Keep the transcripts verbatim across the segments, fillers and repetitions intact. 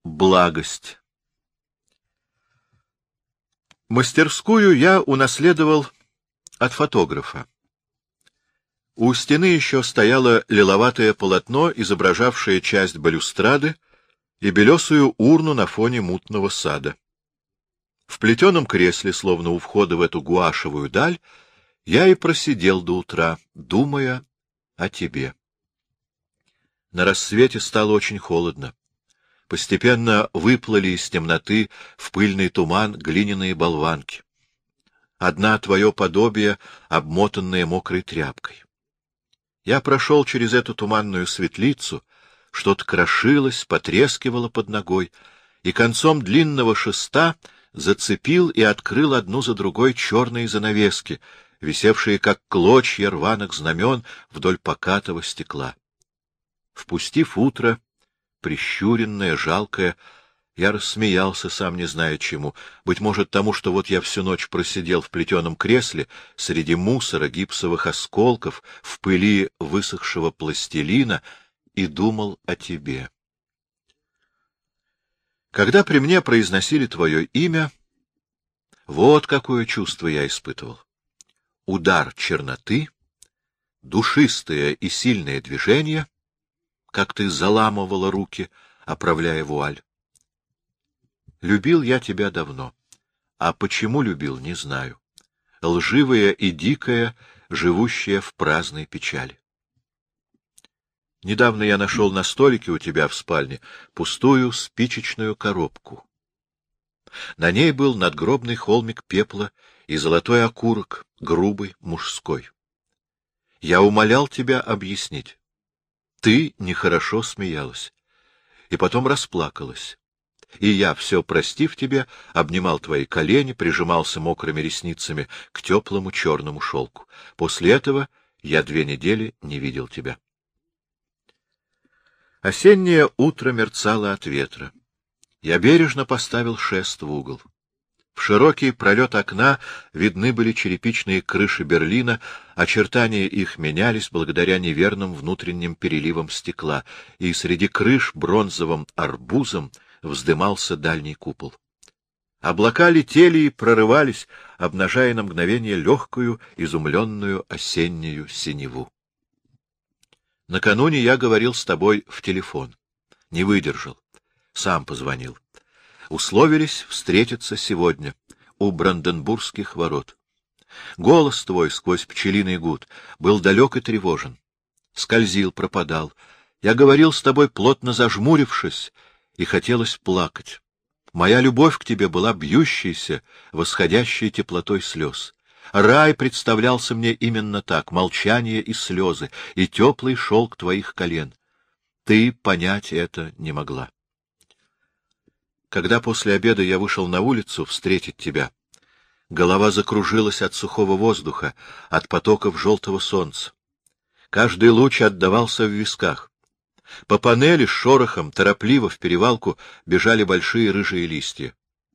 Благость. Мастерскую я унаследовал от фотографа. У стены еще стояло лиловатое полотно, изображавшее часть балюстрады и белесую урну на фоне мутного сада. В плетеном кресле, словно у входа в эту гуашевую даль, я и просидел до утра, думая о тебе. На рассвете стало очень холодно. Постепенно выплыли из темноты в пыльный туман глиняные болванки. Одна твое подобие, обмотанное мокрой тряпкой. Я прошел через эту туманную светлицу, что-то крошилось, потрескивало под ногой, и концом длинного шеста зацепил и открыл одну за другой черные занавески, висевшие как клочья рваных знамен вдоль покатого стекла. Впустив утро, прищуренное, жалкое, я рассмеялся, сам не зная чему. Быть может, тому, что вот я всю ночь просидел в плетеном кресле среди мусора, гипсовых осколков, в пыли высохшего пластилина и думал о тебе. Когда при мне произносили твое имя, вот какое чувство я испытывал. Удар черноты, душистое и сильное движение, как ты заламывала руки, оправляя вуаль. Любил я тебя давно, а почему любил, не знаю. Лживая и дикая, живущая в праздной печали. Недавно я нашел на столике у тебя в спальне пустую спичечную коробку. На ней был надгробный холмик пепла и золотой окурок, грубый, мужской. Я умолял тебя объяснить. Ты нехорошо смеялась, и потом расплакалась. И я, все простив тебе, обнимал твои колени, прижимался мокрыми ресницами к теплому черному шелку. После этого я две недели не видел тебя. Осеннее утро мерцало от ветра. Я бережно поставил шест в угол. В широкий пролет окна видны были черепичные крыши Берлина, очертания их менялись благодаря неверным внутренним переливам стекла, и среди крыш бронзовым арбузом вздымался дальний купол. Облака летели и прорывались, обнажая на мгновение легкую, изумленную осеннюю синеву. Накануне я говорил с тобой в телефон. Не выдержал. Сам позвонил. Условились встретиться сегодня у Бранденбургских ворот. Голос твой сквозь пчелиный гуд был далек и тревожен. Скользил, пропадал. Я говорил с тобой, плотно зажмурившись, и хотелось плакать. Моя любовь к тебе была бьющейся, восходящей теплотой слез. Рай представлялся мне именно так — молчание и слезы, и теплый шелк твоих колен. Ты понять это не могла. Когда после обеда я вышел на улицу встретить тебя, голова закружилась от сухого воздуха, от потоков желтого солнца. Каждый луч отдавался в висках. По панели с шорохом, торопливо в перевалку бежали большие рыжие листья.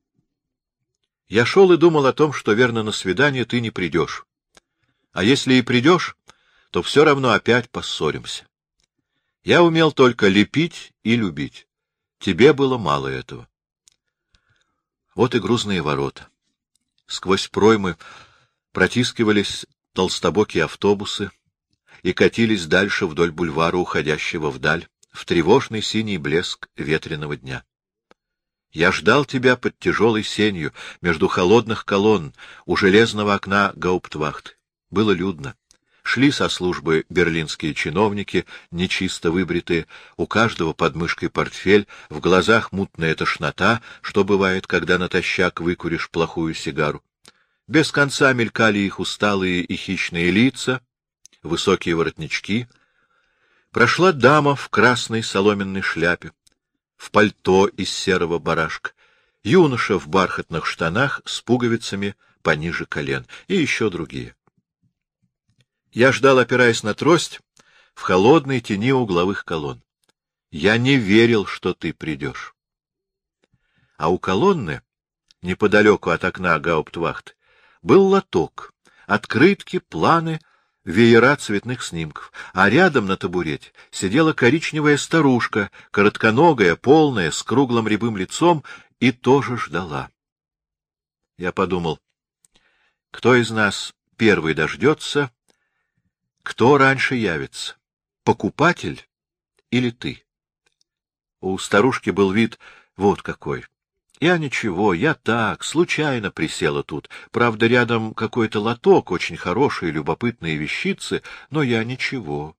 Я шел и думал о том, что, верно, на свидание ты не придешь. А если и придешь, то все равно опять поссоримся. Я умел только лепить и любить. Тебе было мало этого. Вот и грузные ворота. Сквозь проймы протискивались толстобокие автобусы и катились дальше вдоль бульвара, уходящего вдаль, в тревожный синий блеск ветреного дня. Я ждал тебя под тяжелой сенью, между холодных колонн, у железного окна гауптвахты. Было людно. Шли со службы берлинские чиновники, нечисто выбритые, у каждого под мышкой портфель, в глазах мутная тошнота, что бывает, когда натощак выкуришь плохую сигару. Без конца мелькали их усталые и хищные лица, высокие воротнички. Прошла дама в красной соломенной шляпе, в пальто из серого барашка, юноша в бархатных штанах с пуговицами пониже колен и еще другие. Я ждал, опираясь на трость, в холодной тени угловых колонн. Я не верил, что ты придешь. А у колонны, неподалеку от окна гауптвахты, был лоток, открытки, планы, веера цветных снимков, а рядом на табурете сидела коричневая старушка, коротконогая, полная, с круглым рябым лицом, и тоже ждала. Я подумал, кто из нас первый дождется, кто раньше явится, покупатель или ты? У старушки был вид вот какой. Я ничего, я так, случайно присела тут. Правда, рядом какой-то лоток, очень хорошие, любопытные вещицы, но я ничего.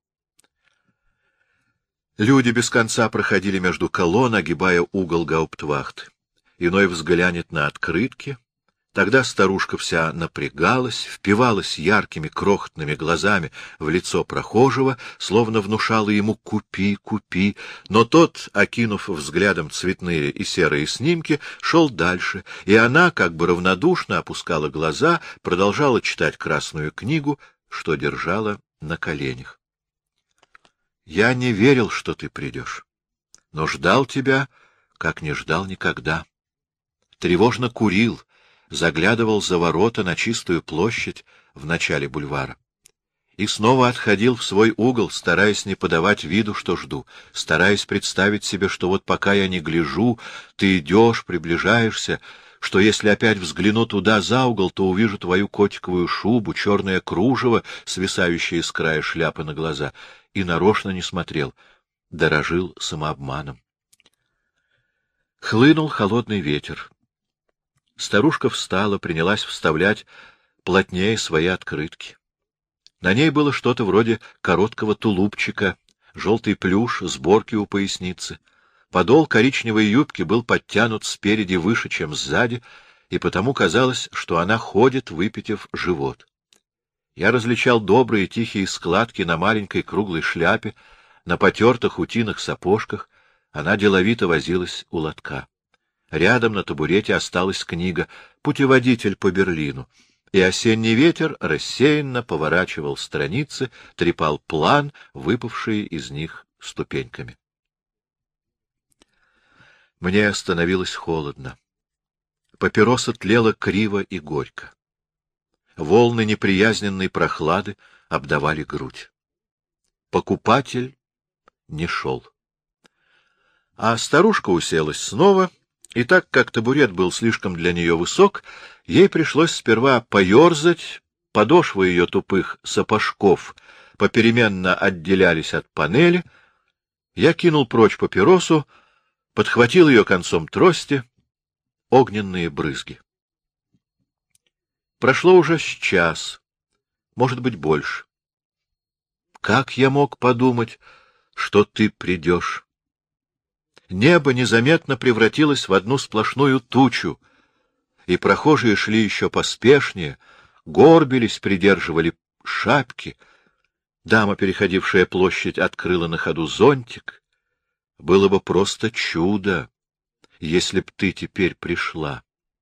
Люди без конца проходили между колонн, огибая угол гауптвахты. Иной взглянет на открытки. Тогда старушка вся напрягалась, впивалась яркими крохотными глазами в лицо прохожего, словно внушала ему «купи, купи», но тот, окинув взглядом цветные и серые снимки, шел дальше, и она, как бы равнодушно, опускала глаза, продолжала читать красную книгу, что держала на коленях. Я не верил, что ты придешь, но ждал тебя, как не ждал никогда. Тревожно курил, заглядывал за ворота на чистую площадь в начале бульвара. И снова отходил в свой угол, стараясь не подавать виду, что жду, стараясь представить себе, что вот пока я не гляжу, ты идешь, приближаешься, что если опять взгляну туда за угол, то увижу твою котиковую шубу, черное кружево, свисающее с края шляпы на глаза, и нарочно не смотрел, дорожил самообманом. Хлынул холодный ветер. Старушка встала, принялась вставлять плотнее свои открытки. На ней было что-то вроде короткого тулупчика, желтый плюш, сборки у поясницы. Подол коричневой юбки был подтянут спереди выше, чем сзади, и потому казалось, что она ходит, выпитив живот. Я различал добрые тихие складки на маленькой круглой шляпе, на потертых утиных сапожках. Она деловито возилась у лотка. Рядом на табурете осталась книга «Путеводитель по Берлину», и осенний ветер рассеянно поворачивал страницы, трепал план, выпавшие из них ступеньками. Мне становилось холодно. Папироса тлела криво и горько. Волны неприязненной прохлады обдавали грудь. Покупатель не шел. А старушка уселась снова, и так как табурет был слишком для нее высок, ей пришлось сперва поерзать, подошвы ее тупых сапожков попеременно отделялись от панели. Я кинул прочь папиросу, подхватил ее концом трости, огненные брызги. Прошло уже с час, может быть, больше. Как я мог подумать, что ты придешь? Небо незаметно превратилось в одну сплошную тучу, и прохожие шли еще поспешнее, горбились, придерживали шапки. Дама, переходившая площадь, открыла на ходу зонтик. Было бы просто чудо, если б ты теперь пришла.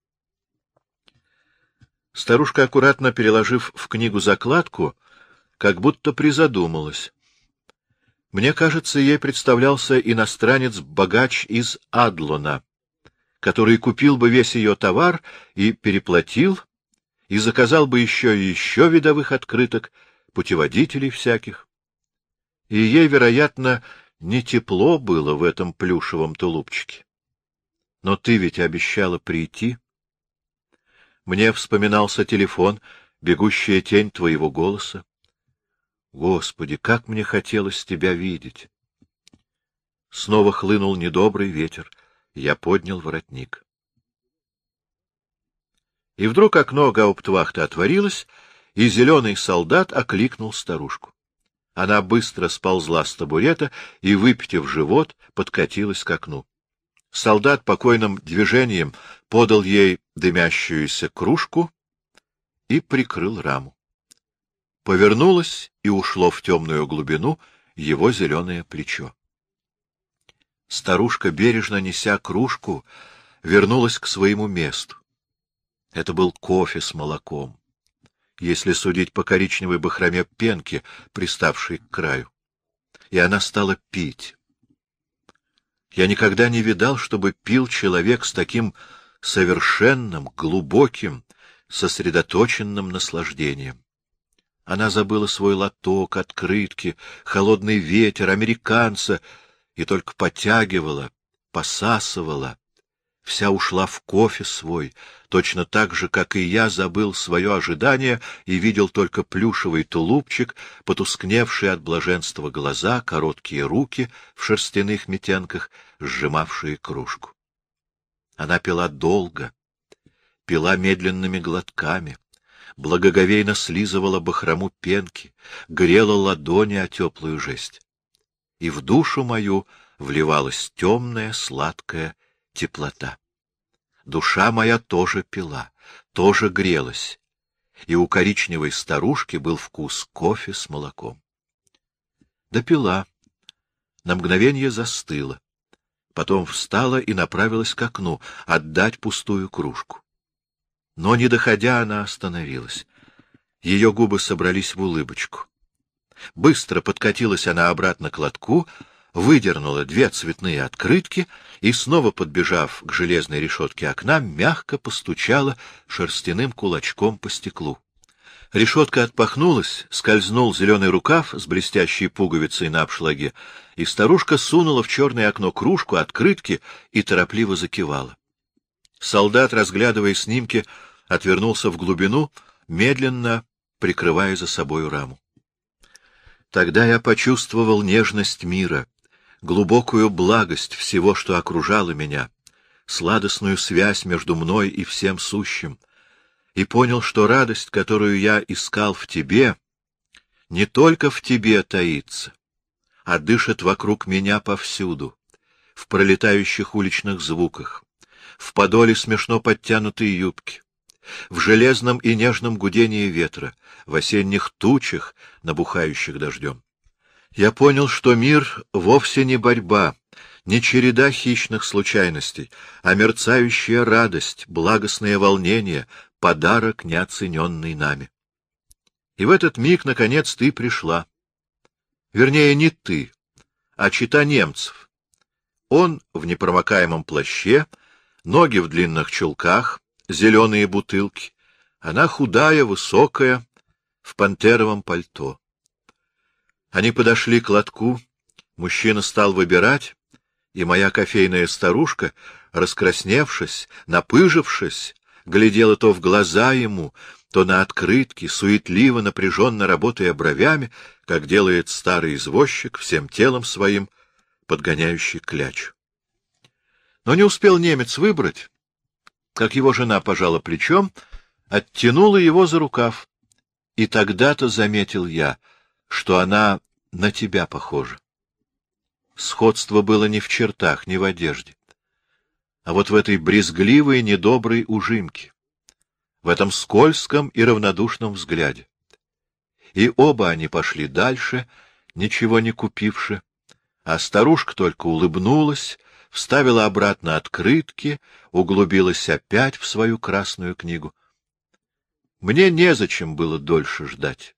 Старушка, аккуратно переложив в книгу закладку, как будто призадумалась. Мне кажется, ей представлялся иностранец-богач из Адлона, который купил бы весь ее товар и переплатил, и заказал бы еще и еще видовых открыток, путеводителей всяких. И ей, вероятно, не тепло было в этом плюшевом тулупчике. Но ты ведь обещала прийти. Мне вспоминался телефон, бегущая тень твоего голоса. Господи, как мне хотелось тебя видеть! Снова хлынул недобрый ветер. Я поднял воротник. И вдруг окно гауптвахты отворилось, и зеленый солдат окликнул старушку. Она быстро сползла с табурета и, выпитив живот, подкатилась к окну. Солдат покойным движением подал ей дымящуюся кружку и прикрыл раму. Повернулось и ушло в темную глубину его зеленое плечо. Старушка, бережно неся кружку, вернулась к своему месту. Это был кофе с молоком, если судить по коричневой бахроме пенки, приставшей к краю. И она стала пить. Я никогда не видал, чтобы пил человек с таким совершенным, глубоким, сосредоточенным наслаждением. Она забыла свой лоток, открытки, холодный ветер, американца и только потягивала, посасывала. Вся ушла в кофе свой, точно так же, как и я забыл свое ожидание и видел только плюшевый тулупчик, потускневшие от блаженства глаза, короткие руки в шерстяных метенках, сжимавшие кружку. Она пила долго, пила медленными глотками, благоговейно слизывала бахрому пенки, грела ладони о теплую жесть. И в душу мою вливалась темная, сладкая теплота. Душа моя тоже пила, тоже грелась, и у коричневой старушки был вкус кофе с молоком. Допила, на мгновение застыла, потом встала и направилась к окну отдать пустую кружку. Но, не доходя, она остановилась. Ее губы собрались в улыбочку. Быстро подкатилась она обратно к лотку, выдернула две цветные открытки и, снова подбежав к железной решетке окна, мягко постучала шерстяным кулачком по стеклу. Решетка отпахнулась, скользнул зеленый рукав с блестящей пуговицей на обшлаге, и старушка сунула в черное окно кружку, открытки и торопливо закивала. Солдат, разглядывая снимки, отвернулся в глубину, медленно прикрывая за собою раму. Тогда я почувствовал нежность мира, глубокую благость всего, что окружало меня, сладостную связь между мной и всем сущим, и понял, что радость, которую я искал в тебе, не только в тебе таится, а дышит вокруг меня повсюду, в пролетающих уличных звуках, в подоле смешно подтянутой юбки, в железном и нежном гудении ветра, в осенних тучах, набухающих дождем. Я понял, что мир вовсе не борьба, не череда хищных случайностей, а мерцающая радость, благостное волнение, подарок, неоцененный нами. И в этот миг, наконец, ты пришла. Вернее, не ты, а чета немцев. Он в непромокаемом плаще, ноги в длинных чулках, зеленые бутылки. Она худая, высокая, в пантеровом пальто. Они подошли к лотку, мужчина стал выбирать, и моя кофейная старушка, раскрасневшись, напыжившись, глядела то в глаза ему, то на открытки, суетливо, напряженно работая бровями, как делает старый извозчик, всем телом своим, подгоняющий клячу. Но не успел немец выбрать, как его жена пожала плечом, оттянула его за рукав. И тогда-то заметил я, что она на тебя похожа. Сходство было не в чертах, не в одежде, а вот в этой брезгливой, недоброй ужимке, в этом скользком и равнодушном взгляде. И оба они пошли дальше, ничего не купивши, а старушка только улыбнулась, вставила обратно открытки, углубилась опять в свою красную книгу. Мне незачем было дольше ждать.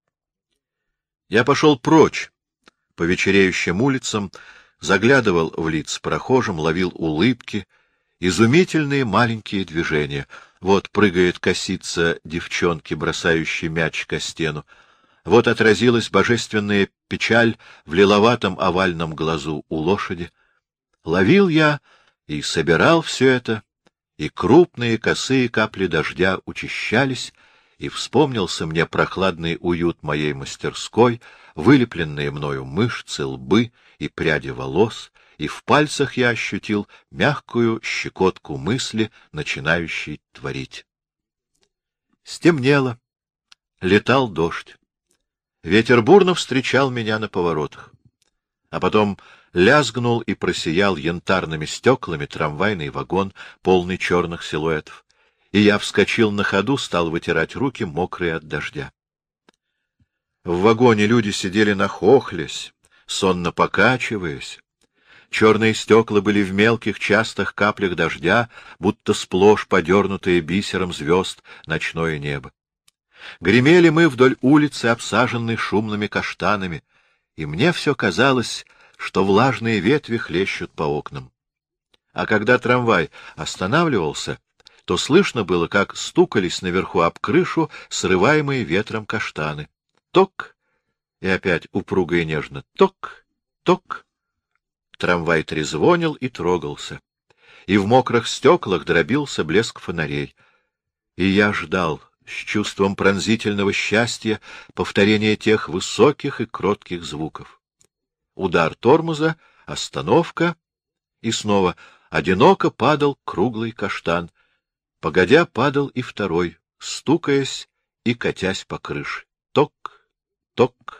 Я пошел прочь по вечереющим улицам, заглядывал в лица прохожим, ловил улыбки, изумительные маленькие движения. Вот прыгает косица девчонки, бросающей мячик о стену. Вот отразилась божественная печаль в лиловатом овальном глазу у лошади. Ловил я и собирал все это, и крупные косые капли дождя учащались, и вспомнился мне прохладный уют моей мастерской, вылепленные мною мышцы, лбы и пряди волос, и в пальцах я ощутил мягкую щекотку мысли, начинающей творить. Стемнело, летал дождь. Ветер бурно встречал меня на поворотах. А потом лязгнул и просиял янтарными стеклами трамвайный вагон, полный черных силуэтов. И я вскочил на ходу, стал вытирать руки, мокрые от дождя. В вагоне люди сидели нахохлясь, сонно покачиваясь. Черные стекла были в мелких частых каплях дождя, будто сплошь подернутые бисером звезд ночное небо. Гремели мы вдоль улицы, обсаженной шумными каштанами, и мне все казалось, что влажные ветви хлещут по окнам. А когда трамвай останавливался, то слышно было, как стукались наверху об крышу срываемые ветром каштаны. Ток! И опять упруго и нежно. Ток! Ток! Трамвай трезвонил и трогался, и в мокрых стеклах дробился блеск фонарей. И я ждал с чувством пронзительного счастья повторения тех высоких и кротких звуков. Удар тормоза, остановка, и снова одиноко падал круглый каштан. Погодя падал и второй, стукаясь и катясь по крыше. Ток, ток.